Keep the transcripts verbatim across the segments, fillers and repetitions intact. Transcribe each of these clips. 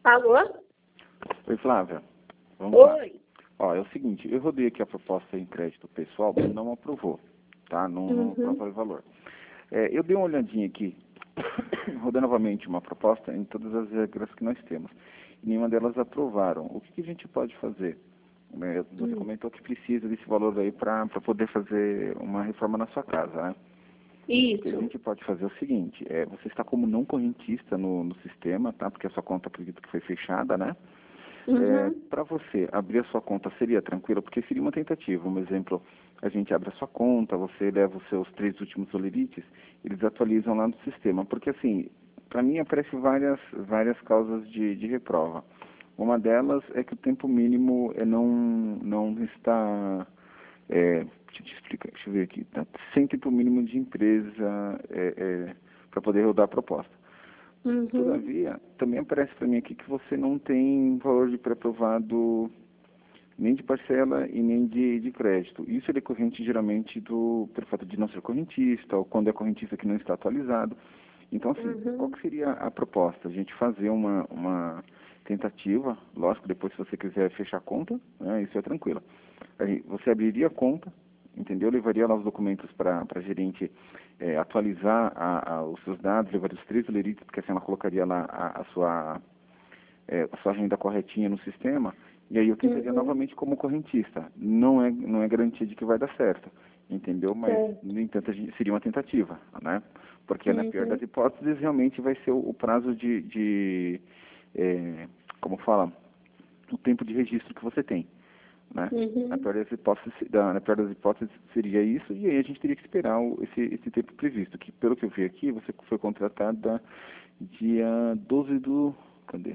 Alô? Oi, Flávia. Vamos lá. Oi. Ó, é o seguinte, eu rodei aqui a proposta em crédito pessoal, mas não aprovou, tá? Não, não Uhum. aprovou o valor. É, eu dei uma olhadinha aqui, rodei novamente uma proposta em todas as regras que nós temos. E nenhuma delas aprovaram. O que, que a gente pode fazer? É, você Hum. comentou que precisa desse valor aí para poder fazer uma reforma na sua casa, né? O que a Isso. gente pode fazer é o seguinte, é, você está como não correntista no, no sistema, tá? Porque a sua conta, acredito que foi fechada, né? É, Uhum. para você abrir a sua conta seria tranquilo? Porque seria uma tentativa. Um exemplo, a gente abre a sua conta, você leva os seus três últimos olerites, eles atualizam lá no sistema. Porque assim, para mim aparecem várias, várias causas de, de reprova. Uma delas é que o tempo mínimo é não, não está... É, deixa eu te explicar, deixa eu ver aqui. Tá? Sem tempo mínimo de empresa é, é, para poder rodar a proposta. Uhum. Todavia, também aparece para mim aqui que você não tem valor de pré-aprovado nem de parcela e nem de, de crédito. Isso é decorrente geralmente do, pelo fato de não ser correntista, ou quando é correntista que não está atualizado. Então, assim, Uhum. qual que seria a proposta? A gente fazer uma, uma tentativa, lógico, depois se você quiser fechar a conta, né, isso é tranquilo. Aí, você abriria a conta, entendeu? Levaria lá os documentos para a gerente é, atualizar a, a, os seus dados, levaria os três olerites, porque assim ela colocaria lá a, a sua é, a sua renda corretinha no sistema, e aí eu tentaria Uhum. novamente como correntista. Não é, não é garantia de que vai dar certo, entendeu? Mas, Certo. no entanto, a gente, seria uma tentativa, né? Porque na pior Uhum. das hipóteses, realmente vai ser o, o prazo de, de é, como fala, o tempo de registro que você tem, né? Na Uhum. pior das hipóteses, da- na pior das hipóteses seria isso, e aí a gente teria que esperar o, esse, esse tempo previsto, que pelo que eu vi aqui, você foi contratada dia doze do... Cadê?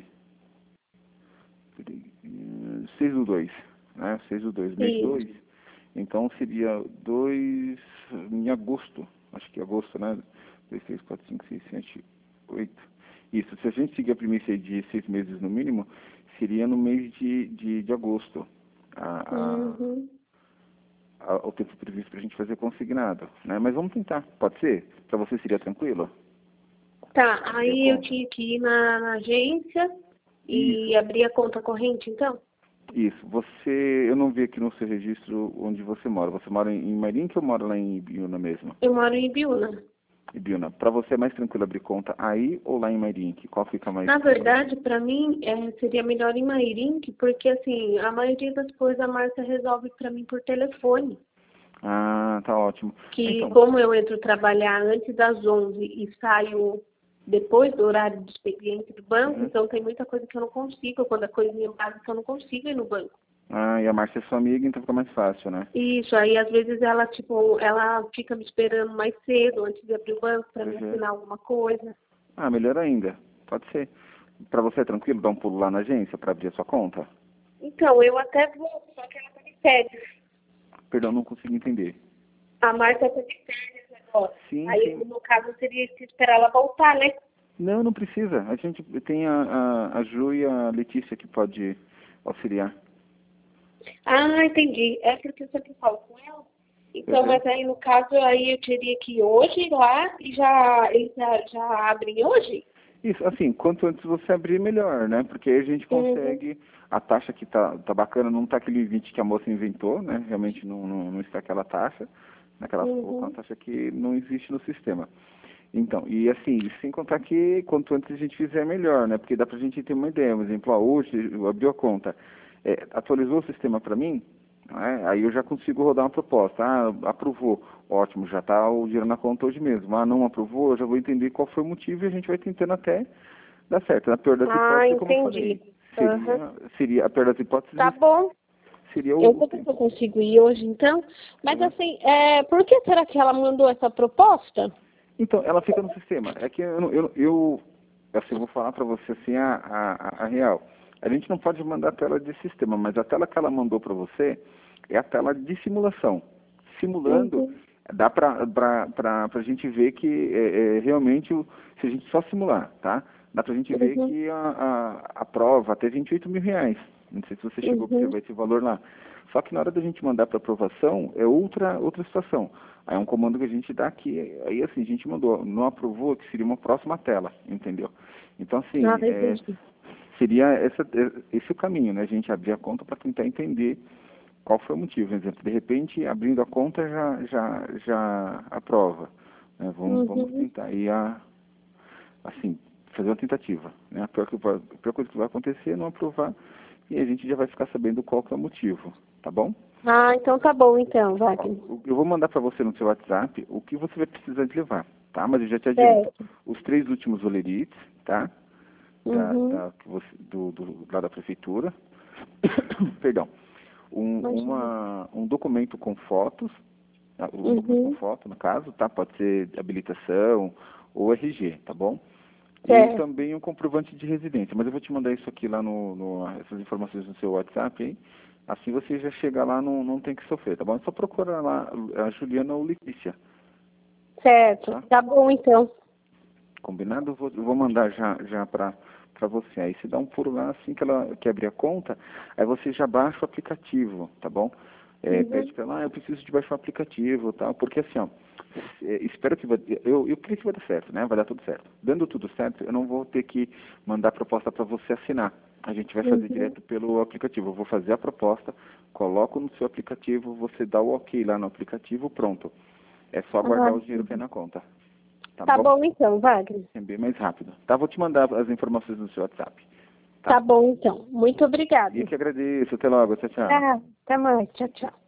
seis do dois, né? seis do dois, mês dois. Isso. Então seria dois em agosto, acho que é agosto, né? dois, três, quatro, cinco, seis, sete, oito. Isso, se a gente seguir a premissa de seis meses no mínimo, seria no mês de, de, de agosto. A, a, Uhum. a, o tempo previsto para a gente fazer consignado, né? Mas vamos tentar, pode ser? Para você seria tranquilo? Tá, Abrir a aí eu conta? tinha que ir na, na agência e Isso. abrir a conta corrente, então? Isso. Você, eu não vi aqui no seu registro onde você mora. Você mora em Mairink ou mora lá em Ibiúna mesmo? Eu moro em Ibiúna. Ibiúna. Para você é mais tranquilo abrir conta aí ou lá em Mairink? Qual fica mais... Na mais... verdade, para mim, é, seria melhor em Mairink, porque, assim, a maioria das coisas a Márcia resolve para mim por telefone. Ah, tá ótimo. Que, Então, como eu entro trabalhar antes das onze e saio depois do horário de expediente do banco, uhum. então tem muita coisa que eu não consigo, quando a coisinha básica eu não consigo ir no banco. Ah, e a Márcia é sua amiga, então fica mais fácil, né? Isso, aí às vezes ela, tipo, ela fica me esperando mais cedo, antes de abrir o banco, para me Uhum. assinar alguma coisa. Ah, melhor ainda. Pode ser. Para você é tranquilo dar um pulo lá na agência para abrir a sua conta? Então, eu até vou, só que ela tá de férias. Perdão, não consigo entender. A Marta tá de férias agora. Sim, Aí, sim. no caso, seria que esperar ela voltar, né? Não, não precisa. A gente tem a, a, a Ju e a Letícia que pode auxiliar. Ah, entendi. É porque eu sempre falo com ela. Então, Uhum. mas aí no caso, aí eu teria que ir hoje lá e já, eles já, já abrem hoje? Isso, assim, quanto antes você abrir, melhor, né? Porque aí a gente Uhum, consegue, a taxa que tá, tá bacana, não tá aquele vinte que a moça inventou, né? Realmente não, não, não está aquela taxa, naquela colocou uma uhum, taxa que não existe no sistema. Então, e assim, sem contar que quanto antes a gente fizer, melhor, né? Porque dá pra gente ter uma ideia. Por exemplo, ó, hoje eu abri a conta, é, atualizou o sistema para mim, né? Aí eu já consigo rodar uma proposta. Ah, aprovou, ótimo, já está o dinheiro na conta hoje mesmo. Ah, não aprovou, eu já vou entender qual foi o motivo e a gente vai tentando até dar certo. Na pior das ah, hipóteses, como eu falei, entendi. Aham. seria, seria a pior das Tá hipóteses, bom. seria Eu o, o vou ver se eu tempo. consigo ir hoje, então. Mas Uhum. assim, é, por que será que ela mandou essa proposta? Então, ela fica no sistema. É que eu, não- eu, eu assim, eu vou falar para você assim a, a, a real. A gente não pode mandar a tela de sistema, mas a tela que ela mandou para você é a tela de simulação. Simulando, Uhum, dá para a gente ver que é, é, realmente, o- se a gente só simular, tá? Dá para a gente ver uhum, que a, a, a prova até vinte e oito mil reais. Não sei se você chegou a uhum. observar esse valor lá. Só que na hora da gente mandar para aprovação, é outra, outra situação. Aí é um comando que a gente dá aqui, aí assim, a gente mandou, não aprovou, que seria uma próxima tela, entendeu? Então, Ah, assim, é, entendi. seria essa, esse o caminho, né? A gente abrir a conta para tentar entender qual foi o motivo. Por exemplo, de repente, abrindo a conta já, já, já aprova. Né? Vamos, vamos Uhum. tentar aí, a, assim, fazer uma tentativa. Né? A, pior que vai, a pior coisa que vai acontecer é não aprovar e a gente já vai ficar sabendo qual que é o motivo, tá bom? Ah, então tá bom, então, Ó, Wagner. eu vou mandar para você no seu WhatsApp o que você vai precisar de levar, tá? Mas eu já te adianto. Certo. Os três últimos olerites, tá? Da, Uhum. da, que você, do, do, lá da prefeitura. Perdão. Um, Imagina. uma, um documento com fotos, tá? Um documento com Uhum. foto, no caso, tá? Pode ser habilitação ou R G, tá bom? E Certo. também um comprovante de residência. Mas eu vou te mandar isso aqui lá no, no essas informações no seu WhatsApp, hein? Assim você já chega lá, não, não tem que sofrer, tá bom? É só procurar lá a Juliana ou Letícia, Certo. tá? Tá bom, então. Combinado? Eu vou, eu vou mandar já, já para para você. Aí você dá um pulo lá, assim que ela que abrir a conta, aí você já baixa o aplicativo, tá bom? É, pede Uhum. para ela, ah, eu preciso de baixar o aplicativo, tal, porque assim, ó, é, espero que vai, eu, eu creio que vai dar certo, né? Vai dar tudo certo. Dando tudo certo, eu não vou ter que mandar a proposta para você assinar. A gente vai fazer Uhum. direto pelo aplicativo. Eu vou fazer a proposta, coloco no seu aplicativo, você dá o ok lá no aplicativo, pronto. É só Ah, guardar o dinheiro que é na conta. Tá tá bom? bom, então, Wagner. É bem mais rápido. Tá, vou te mandar as informações no seu WhatsApp. Tá? Tá bom, então. Muito E obrigada. que agradeço. Até logo. Tchau, tchau. Ah, até mais. Tchau, tchau.